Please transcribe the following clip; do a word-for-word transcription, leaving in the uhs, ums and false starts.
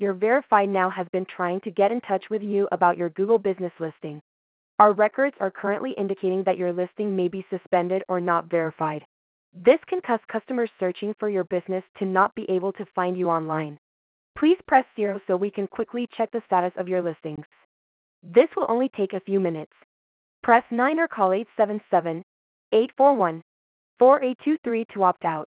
Your Verified Now has been trying to get in touch with you about your Google business listing. Our records are currently indicating that your listing may be suspended or not verified. This can cause customers searching for your business to not be able to find you online. Please press zero so we can quickly check the status of your listings. This will only take a few minutes. Press nine or call eight seven seven, eight four one, four eight two three to opt out.